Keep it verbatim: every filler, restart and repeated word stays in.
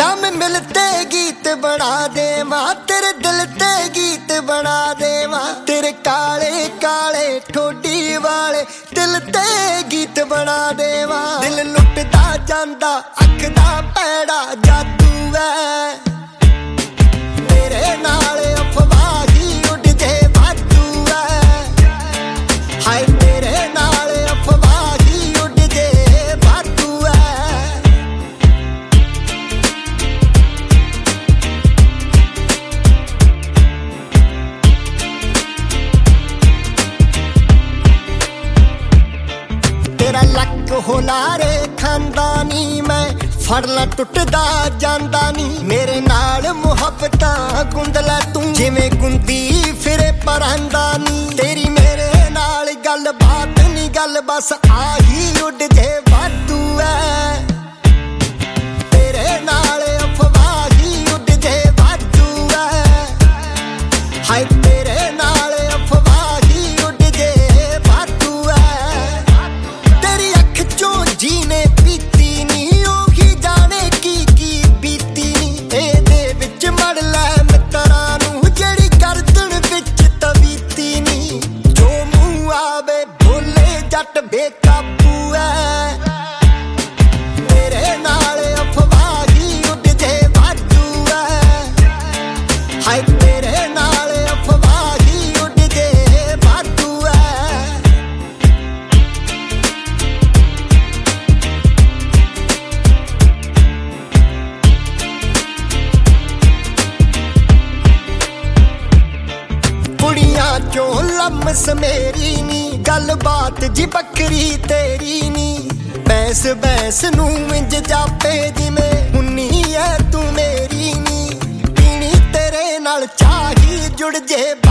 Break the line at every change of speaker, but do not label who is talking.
जाम मिलते गीत बना दे माँ, तेरे दिल ते गीत बना दे माँ, तेरे काले काले ठोडी वाले दिल ते गीत बना दे माँ। दिल लुटदा जांदा अख दा पैड़ा जादू है, तेरे नाल अफवाह ही उड़ जे वादू है। हाय तेरे नाल अफवाह ही उड़ जे वादू है। तेरा लक होलारे खानदानी मैं फड़ ला टुटदा जांदा नी, मेरे नाल मुहब्बतां गुंद लै तू जिवें गुंदी फिरे परांदा नी। तेरी मेरे नाल गल बात नी गल बस आही उड़ जे वादू है, तेरे नाल अफवाह ही उड़ जे वादू है। हाय तेरे नाल अफवाह ही उड़ जे वादू है। तेरी अख चों जीने पीती नी, ओही जाने की की बीती नी। एदे विच मड़ लै मित्तरां नूं जेड़ी गर्दन विच तवीती नी। जो मूंह आवे बोले जट बेकाबू है, तेरे नाल अफवाह ही उड़ जे वादू है। हाय तेरे नाल अफवाह ही उड़ जे वादू है। कुड़ियां चों लम्स मेरी नी, गल बात जी बकरी तेरी नी। बैंस बैंस नूं इंज जापे जिवें हुन्नी है तू मेरी नी। पीनी तेरे नाल चाही जुड़ जे